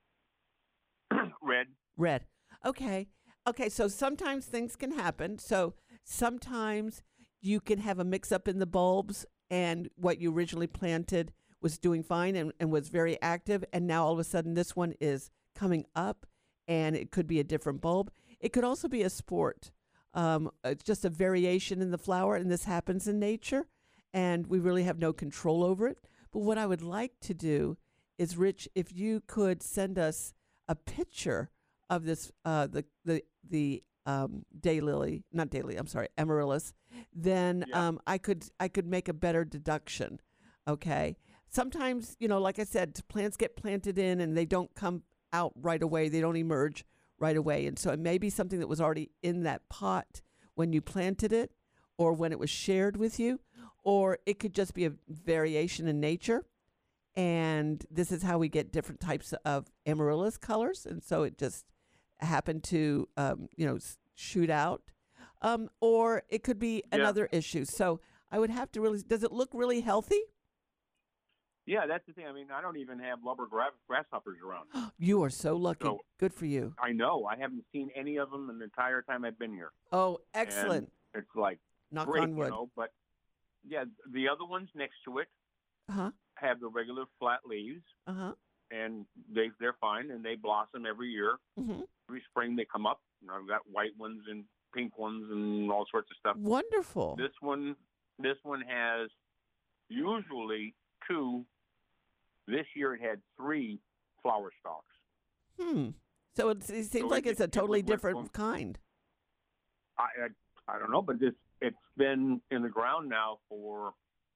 [SPEAKER 14] Red.
[SPEAKER 1] Red. Okay. Okay, so sometimes things can happen. So sometimes you can have a mix up in the bulbs, and what you originally planted was doing fine and, and was very active, and now all of a sudden this one is coming up, and it could be a different bulb. It could also be a sport. Um, it's just a variation in the flower, and this happens in nature, and we really have no control over it. But what I would like to do is, Rich, if you could send us a picture of this, uh, the the the um, daylily, not daylily, I'm sorry, amaryllis, then
[SPEAKER 14] Yeah.
[SPEAKER 1] um, I could I could make a better deduction. Okay. Sometimes, you know, like I said, plants get planted in and they don't come out right away. They don't emerge right away, and so it may be something that was already in that pot when you planted it, or when it was shared with you, or it could just be a variation in nature. And this is how we get different types of amaryllis colors. And so it just happened to, um, you know, s- shoot out. Um, or it could be
[SPEAKER 14] Yeah.
[SPEAKER 1] another issue. So I would have to really, does it look really healthy?
[SPEAKER 14] Yeah, that's the thing. I mean, I don't even have rubber gra- grasshoppers around.
[SPEAKER 1] You are so lucky.
[SPEAKER 14] So-
[SPEAKER 1] Good for you.
[SPEAKER 14] I know. I haven't seen any of them in the entire time I've been here.
[SPEAKER 1] Oh, excellent.
[SPEAKER 14] And it's like
[SPEAKER 1] Knock
[SPEAKER 14] great,
[SPEAKER 1] on wood.
[SPEAKER 14] you know. But yeah, the other ones next to it
[SPEAKER 1] Uh-huh.
[SPEAKER 14] have the regular flat leaves,
[SPEAKER 1] Uh-huh.
[SPEAKER 14] and they they're fine, and they blossom every year.
[SPEAKER 1] Mm-hmm.
[SPEAKER 14] Every spring they come up. You know, I've got white ones and pink ones and all sorts of stuff.
[SPEAKER 1] Wonderful.
[SPEAKER 14] This one, this one has usually two. This year it had three flower stalks.
[SPEAKER 1] Hmm. So it, it seems
[SPEAKER 14] So
[SPEAKER 1] like
[SPEAKER 14] it-
[SPEAKER 1] it's a
[SPEAKER 14] it
[SPEAKER 1] totally
[SPEAKER 14] went
[SPEAKER 1] different
[SPEAKER 14] from-
[SPEAKER 1] kind.
[SPEAKER 14] I, I I don't know, but this it's been in the ground now for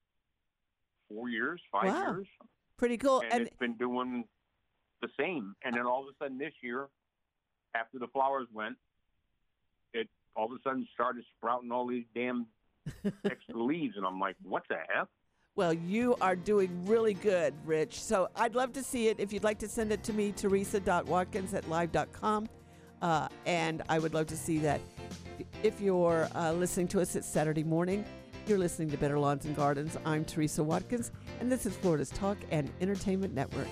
[SPEAKER 14] four years, five
[SPEAKER 1] Wow.
[SPEAKER 14] years,
[SPEAKER 1] Pretty cool.
[SPEAKER 14] and,
[SPEAKER 1] And
[SPEAKER 14] it's been doing the same. And then all of a sudden this year, after the flowers went, it all of a sudden started sprouting all these damn extra leaves, and I'm like, what the heck?
[SPEAKER 1] well, you are doing really good, Rich. So I'd love to see it. If you'd like to send it to me, teresa dot watkins at live dot com. Uh, and I would love to see that. If you're uh, listening to us, it's Saturday morning. You're listening to Better Lawns and Gardens. I'm Teresa Watkins, and this is Florida's Talk and Entertainment Network.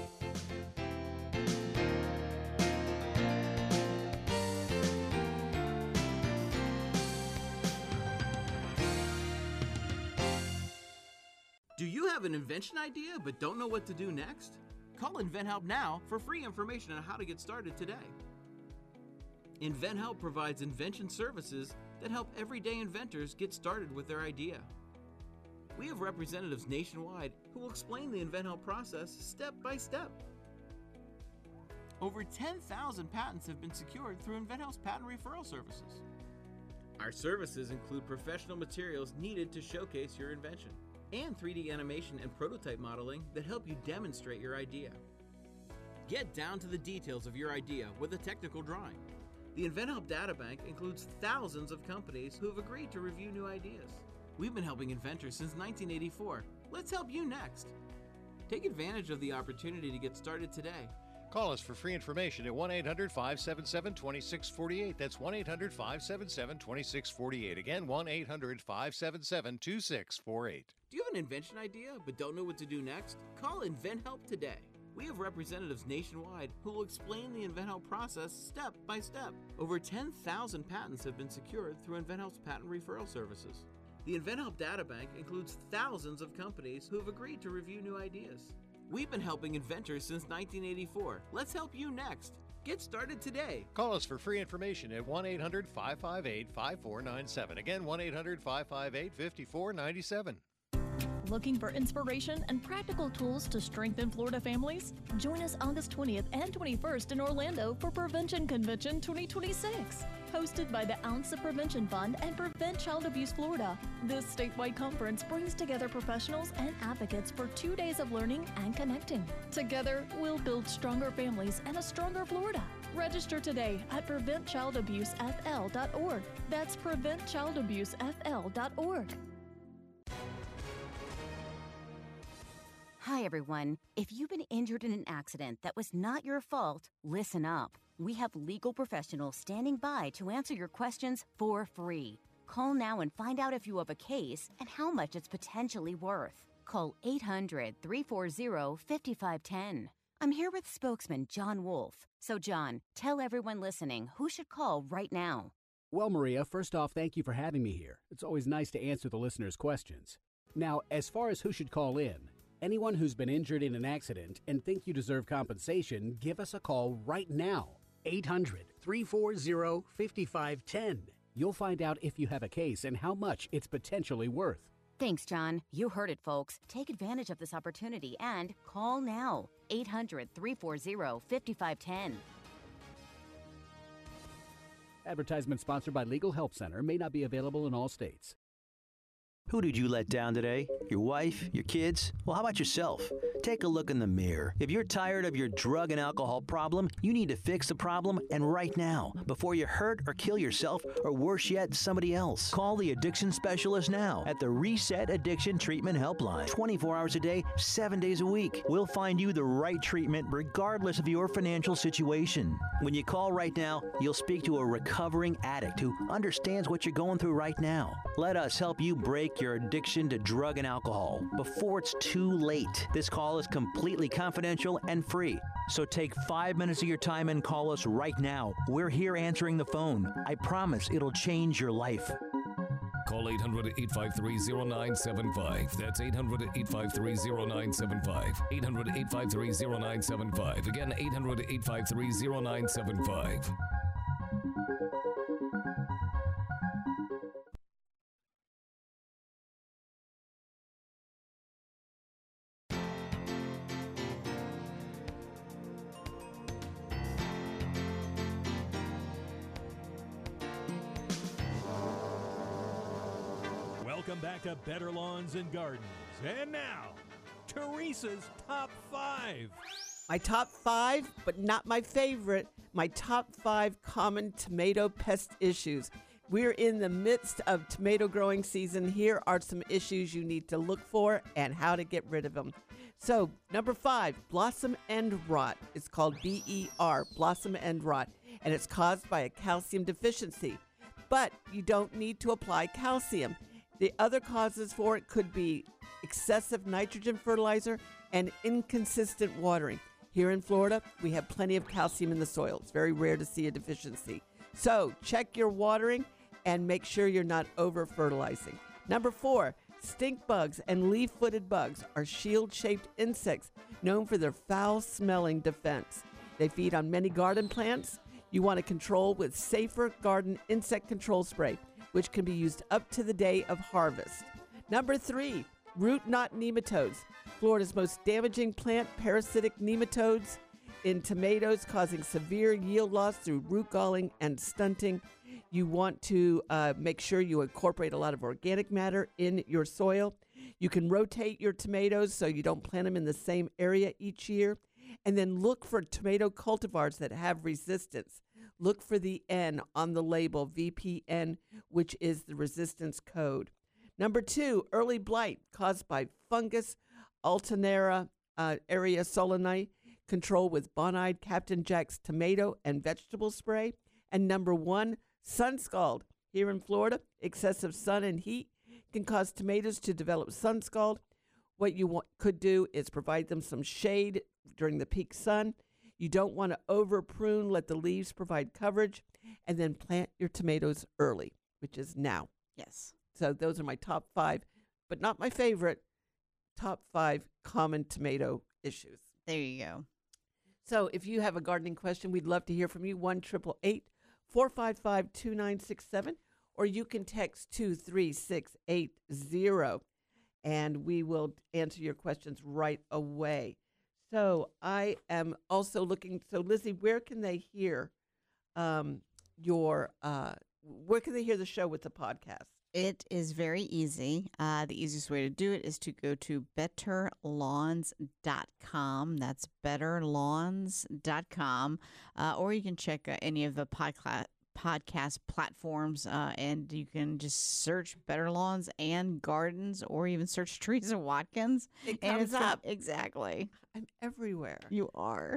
[SPEAKER 3] Do you have an invention idea but don't know what to do next? Call InventHelp now for free information on how to get started today. InventHelp provides invention services that help everyday inventors get started with their idea. We have representatives nationwide who will explain the InventHelp process step by step. Over ten thousand patents have been secured through InventHelp's patent referral services. Our services include professional materials needed to showcase your invention, and three D animation and prototype modeling that help you demonstrate your idea. Get down to the details of your idea with a technical drawing. The InventHelp Databank includes thousands of companies who have agreed to review new ideas. We've been helping inventors since nineteen eighty-four. Let's help you next. Take advantage of the opportunity to get started today.
[SPEAKER 4] Call us for free information at one eight hundred five seven seven two six four eight. That's one eight hundred five seven seven two six four eight. Again, one eight hundred five seven seven two six four eight.
[SPEAKER 3] Do you have an invention idea but don't know what to do next? Call InventHelp today. We have representatives nationwide who will explain the InventHelp process step by step. Over ten thousand patents have been secured through InventHelp's patent referral services. The InventHelp Databank includes thousands of companies who have agreed to review new ideas. We've been helping inventors since nineteen eighty-four. Let's help you next. Get started today.
[SPEAKER 4] Call us for free information at one eight hundred five five eight five four nine seven. Again, one eight hundred five five eight five four nine seven.
[SPEAKER 15] Looking for inspiration and practical tools to strengthen Florida families? Join us August twentieth and twenty-first in Orlando for Prevention Convention twenty twenty-six. Hosted by the Ounce of Prevention Fund and Prevent Child Abuse Florida. This statewide conference brings together professionals and advocates for two days of learning and connecting. Together, we'll build stronger families and a stronger Florida. Register today at prevent child abuse f l dot org. That's prevent child abuse f l dot org.
[SPEAKER 11] Hi, everyone. If you've been injured in an accident that was not your fault, listen up. We have legal professionals standing by to answer your questions for free. Call now and find out if you have a case and how much it's potentially worth. Call eight hundred, three four zero, five five one zero. I'm here with spokesman John Wolf. So, John, tell everyone listening who should call right now.
[SPEAKER 12] Well, Maria, first off, thank you for having me here. It's always nice to answer the listeners' questions. Now, as far as who should call in, anyone who's been injured in an accident and think you deserve compensation, give us a call right now. eight hundred, three four zero, five five one zero. You'll find out if you have a case and how much it's potentially worth.
[SPEAKER 11] Thanks, John. You heard it, folks. Take advantage of this opportunity and call now. eight hundred, three four zero, five five one zero.
[SPEAKER 12] Advertisement sponsored by Legal Help Center, may not be available in all states.
[SPEAKER 16] Who did you let down today? Your wife? Your kids? Well, how about yourself? Take a look in the mirror. If you're tired of your drug and alcohol problem, you need to fix the problem, and right now, before you hurt or kill yourself, or worse yet, somebody else. Call the addiction specialist now at the Reset Addiction Treatment Helpline. twenty-four hours a day, seven days a week. We'll find you the right treatment regardless of your financial situation. When you call right now, you'll speak to a recovering addict who understands what you're going through right now. Let us help you break your addiction to drug and alcohol before it's too late. This call is completely confidential and free. So take five minutes of your time and call us right now. We're here answering the phone. I promise it'll change your life.
[SPEAKER 17] Call eight hundred, eight five three, zero nine seven five. That's eight hundred, eight five three, zero nine seven five. eight hundred, eight five three, zero nine seven five. Again, eight hundred, eight five three, zero nine seven five.
[SPEAKER 18] Welcome back to Better Lawns and Gardens. And now, Teresa's Top five.
[SPEAKER 1] My top five, but not my favorite, my top five common tomato pest issues. We're in the midst of tomato growing season. Here are some issues you need to look for and how to get rid of them. So, number five, blossom end rot. It's called B E R, blossom end rot, and it's caused by a calcium deficiency. But you don't need to apply calcium. The other causes for it could be excessive nitrogen fertilizer and inconsistent watering. Here in Florida, we have plenty of calcium in the soil. It's very rare to see a deficiency. So check your watering and make sure you're not over-fertilizing. Number four, stink bugs and leaf-footed bugs are shield-shaped insects known for their foul-smelling defense. They feed on many garden plants. You want to control with Safer Garden Insect Control Spray, which can be used up to the day of harvest. Number three, root knot nematodes. Florida's most damaging plant parasitic nematodes in tomatoes, causing severe yield loss through root galling and stunting. You want to uh, make sure you incorporate a lot of organic matter in your soil. You can rotate your tomatoes so you don't plant them in the same area each year. And then look for tomato cultivars that have resistance. Look for the N on the label, V P N, which is the resistance code. Number two, early blight caused by fungus, Alternaria uh, area solani, control with Bonide Captain Jack's tomato and vegetable spray. And number one, sun scald. Here in Florida, excessive sun and heat can cause tomatoes to develop sun scald. What you want, could do is provide them some shade during the peak sun. You don't want to over prune, let the leaves provide coverage, and then plant your tomatoes early, which is now.
[SPEAKER 2] Yes.
[SPEAKER 1] So those are my top five, but not my favorite, top five common tomato issues.
[SPEAKER 2] There you go.
[SPEAKER 1] So if you have a gardening question, we'd love to hear from you. one eight eight eight, four five five, two nine six seven, or you can text two three six eight zero, and we will answer your questions right away. So I am also looking. So Lizzie, where can they hear um, your? Uh, where can they hear the show with the podcast?
[SPEAKER 2] It is very easy. Uh, the easiest way to do it is to go to better lawns dot com. That's better lawns dot com. Uh, or you can check uh, any of the podcast podcast platforms, uh, and you can just search Better Lawns and Gardens, or even search Teresa Watkins.
[SPEAKER 1] It
[SPEAKER 2] and
[SPEAKER 1] comes
[SPEAKER 2] it's got-
[SPEAKER 1] up.
[SPEAKER 2] Exactly.
[SPEAKER 1] I'm everywhere.
[SPEAKER 2] You are.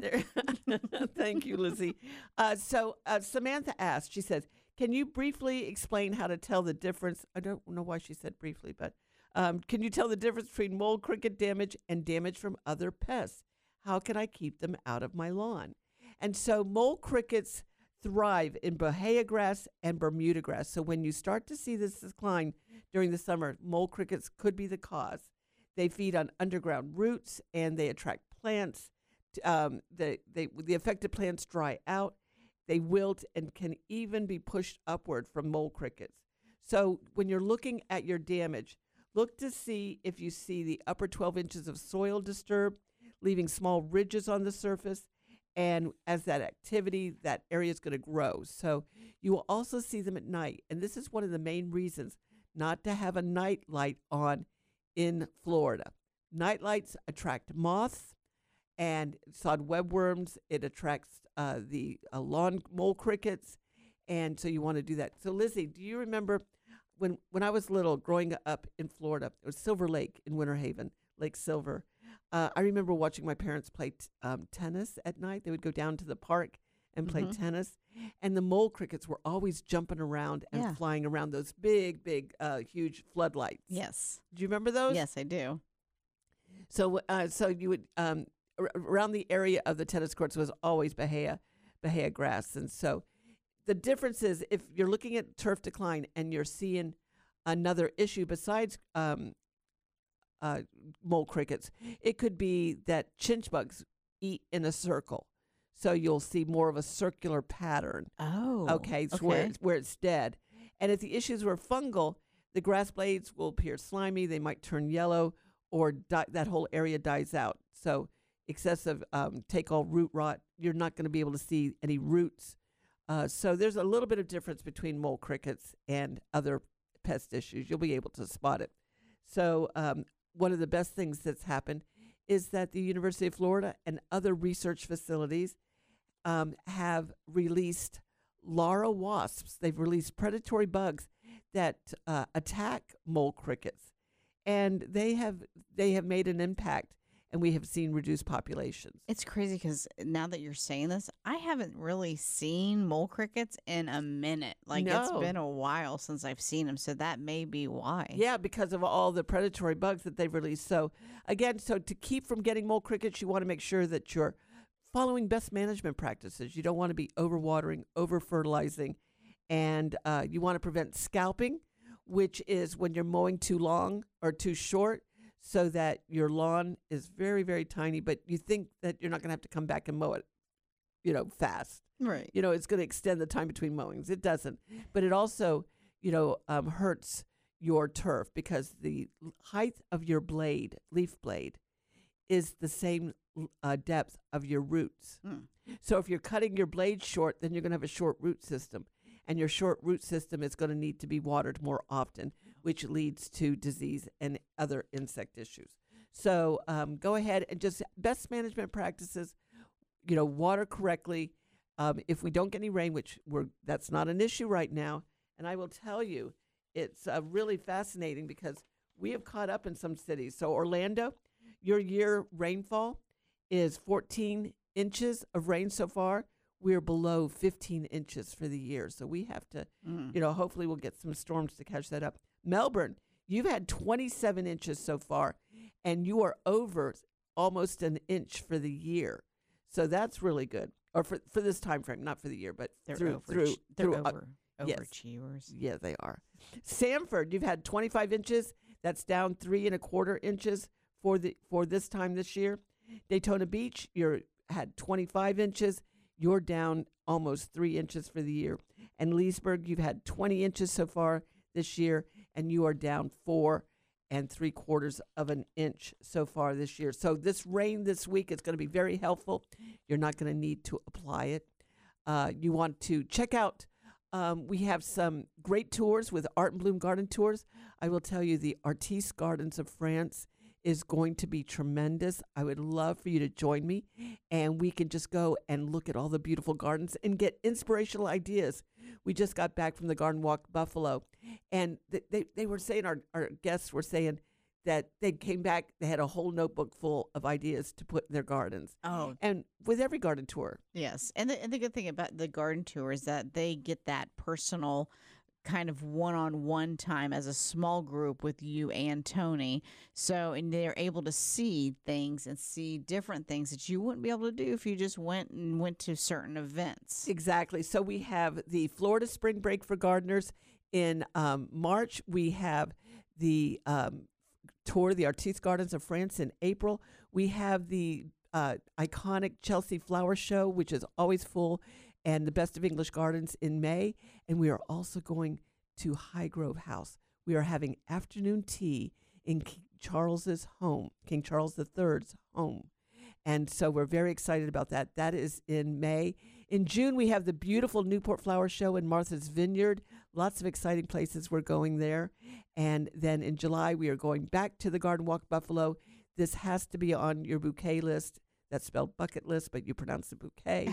[SPEAKER 1] Thank you, Lizzie. Uh, so uh, Samantha asked, she says, can you briefly explain how to tell the difference? I don't know why she said briefly, but um, can you tell the difference between mole cricket damage and damage from other pests? How can I keep them out of my lawn? And so mole crickets thrive in Bahia grass and Bermuda grass. So when you start to see this decline during the summer, mole crickets could be the cause. They feed on underground roots and they attract plants. Um, the, they, the affected plants dry out. They wilt and can even be pushed upward from mole crickets. So when you're looking at your damage, look to see if you see the upper twelve inches of soil disturbed, leaving small ridges on the surface. And as that activity, that area is going to grow. So you will also see them at night. And this is one of the main reasons not to have a night light on in Florida. Night lights attract moths and sod webworms. It attracts uh, the uh, lawn mole crickets. And so you want to do that. So Lizzie, do you remember when, when I was little growing up in Florida, it was Silver Lake in Winter Haven, Lake Silver. Uh, I remember watching my parents play t- um, tennis at night. They would go down to the park and play
[SPEAKER 2] Mhm.
[SPEAKER 1] tennis. And the mole crickets were always jumping around and
[SPEAKER 2] Yeah.
[SPEAKER 1] flying around those big, big, uh, huge floodlights.
[SPEAKER 2] Yes.
[SPEAKER 1] Do you remember those?
[SPEAKER 2] Yes, I do.
[SPEAKER 1] So, uh, so you would um, ar- around the area of the tennis courts was always Bahia, Bahia grass, and so the difference is if you're looking at turf decline and you're seeing another issue besides um, uh, mole crickets, it could be that chinch bugs eat in a circle, so you'll see more of a circular pattern.
[SPEAKER 2] Oh,
[SPEAKER 1] okay, so where
[SPEAKER 2] okay.
[SPEAKER 1] it's, where it's dead, and if the issues were fungal, the grass blades will appear slimy. They might turn yellow, or die, that whole area dies out. So excessive um, take all root rot, you're not going to be able to see any roots. Uh, so there's a little bit of difference between mole crickets and other pest issues. You'll be able to spot it. So um, one of the best things that's happened is that the University of Florida and other research facilities um, have released Lara wasps. They've released predatory bugs that uh, attack mole crickets. And they have they have made an impact, and we have seen reduced populations.
[SPEAKER 2] It's crazy because now that you're saying this, I haven't really seen mole crickets in a minute. Like, it's
[SPEAKER 1] No.
[SPEAKER 2] been a while since I've seen them, so that may be why.
[SPEAKER 1] Yeah, because of all the predatory bugs that they've released. So again, so to keep from getting mole crickets, you want to make sure that you're following best management practices. You don't want to be overwatering, over fertilizing, and uh, you want to prevent scalping, which is when you're mowing too long or too short, so that your lawn is very, very tiny, but you think that you're not going to have to come back and mow it, you know, fast.
[SPEAKER 2] Right.
[SPEAKER 1] You know, it's going to extend the time between mowings. It doesn't. But it also, you know, um, hurts your turf because the l- height of your blade, leaf blade, is the same uh, depth of your roots.
[SPEAKER 2] Mm.
[SPEAKER 1] So if you're cutting your blade short, then you're going to have a short root system. And your short root system is going to need to be watered more often, which leads to disease and other insect issues. So um, go ahead and just best management practices, you know, water correctly. Um, if we don't get any rain, which we're, that's not an issue right now, and I will tell you, it's uh, really fascinating because we have caught up in some cities. So Orlando, your year rainfall is fourteen inches of rain so far. We're below fifteen inches for the year. So we have to,
[SPEAKER 2] Mm.
[SPEAKER 1] you know, hopefully we'll get some storms to catch that up. Melbourne, you've had twenty-seven inches so far, and you are over almost an inch for the year. So that's really good. Or for, for this time frame, not for the year, but
[SPEAKER 2] They're
[SPEAKER 1] through,
[SPEAKER 2] overach-
[SPEAKER 1] through,
[SPEAKER 2] they're
[SPEAKER 1] through, uh,
[SPEAKER 2] over-
[SPEAKER 1] yes.
[SPEAKER 2] overachievers.
[SPEAKER 1] Yeah, they are. Sanford, you've had twenty-five inches. That's down three and a quarter inches for the for this time this year. Daytona Beach, you're had twenty-five inches. You're down almost three inches for the year. And Leesburg, you've had twenty inches so far this year, and you are down four and three quarters of an inch so far this year. So this rain this week is going to be very helpful. You're not going to need to apply it. Uh, you want to check out, um, we have some great tours with Art and Bloom Garden Tours. I will tell you the Artiste Gardens of France is going to be tremendous. I would love for you to join me, and we can just go and look at all the beautiful gardens and get inspirational ideas. We just got back from the Garden Walk Buffalo, and th- they, they were saying, our, our guests were saying that they came back, they had a whole notebook full of ideas to put in their gardens.
[SPEAKER 2] Oh.
[SPEAKER 1] And with every garden tour.
[SPEAKER 2] Yes. And the, and the good thing about the garden tour is that they get that personal kind of one-on-one time as a small group with you and Tony. So, and they're able to see things and see different things that you wouldn't be able to do if you just went and went to certain events.
[SPEAKER 1] Exactly. So we have the Florida Spring Break for Gardeners in um, March. We have the um, tour, the Artiste Gardens of France in April. We have the uh, iconic Chelsea Flower Show, which is always full, and the Best of English Gardens in May. And we are also going to Highgrove House. We are having afternoon tea in King Charles's home, King Charles the Third's home. And so we're very excited about that. That is in May. In June, we have the beautiful Newport Flower Show in Martha's Vineyard. Lots of exciting places. We're going there. And then in July, we are going back to the Garden Walk Buffalo. This has to be on your bouquet list. That's spelled bucket list, but you pronounce it bouquet.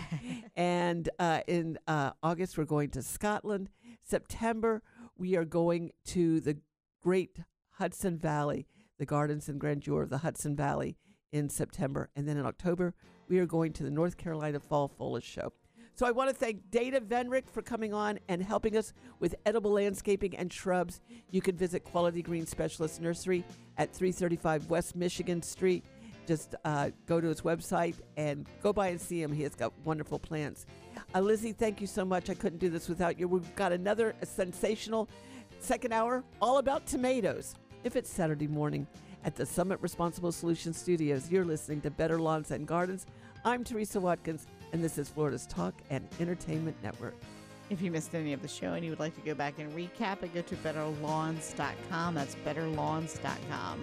[SPEAKER 1] And uh, in uh, August, we're going to Scotland. September, we are going to the great Hudson Valley, the gardens and grandeur of the Hudson Valley in September. And then in October, we are going to the North Carolina Fall Foliage Show. So I want to thank Dana Venrick for coming on and helping us with edible landscaping and shrubs. You can visit Quality Green Specialist Nursery at three thirty-five West Michigan Street. Just uh, go to his website and go by and see him. He has got wonderful plants. Uh, Lizzie, thank you so much. I couldn't do this without you. We've got another sensational second hour all about tomatoes. If it's Saturday morning at the Summit Responsible Solutions Studios, you're listening to Better Lawns and Gardens. I'm Teresa Watkins, and this is Florida's Talk and Entertainment Network.
[SPEAKER 2] If you missed any of the show and you would like to go back and recap it, go to better lawns dot com. That's better lawns dot com.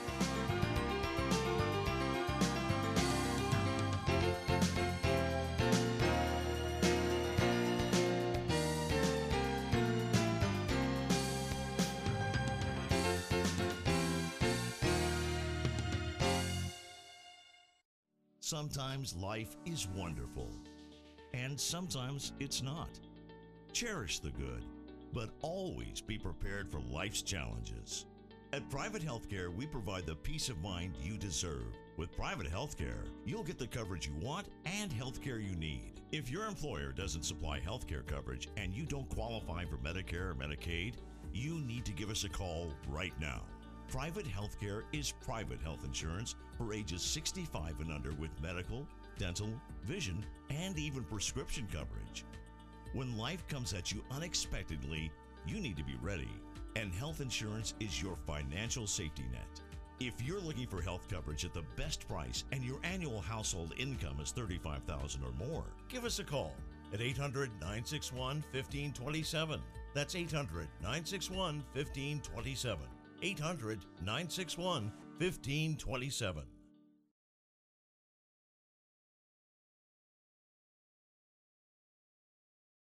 [SPEAKER 13] Sometimes life is wonderful, and sometimes it's not. Cherish the good, but always be prepared for life's challenges. At Private Healthcare, we provide the peace of mind you deserve. With Private Healthcare, you'll get the coverage you want and healthcare you need. If your employer doesn't supply healthcare coverage and you don't qualify for Medicare or Medicaid, you need to give us a call right now. Private Healthcare is private health insurance for ages sixty-five and under with medical, dental, vision, and even prescription coverage. When life comes at you unexpectedly, you need to be ready, and health insurance is your financial safety net. If you're looking for health coverage at the best price and your annual household income is thirty-five thousand dollars or more, give us a call at eight hundred, nine six one, one five two seven. That's eight hundred, nine six one, one five two seven. eight hundred, nine six one, one five two seven.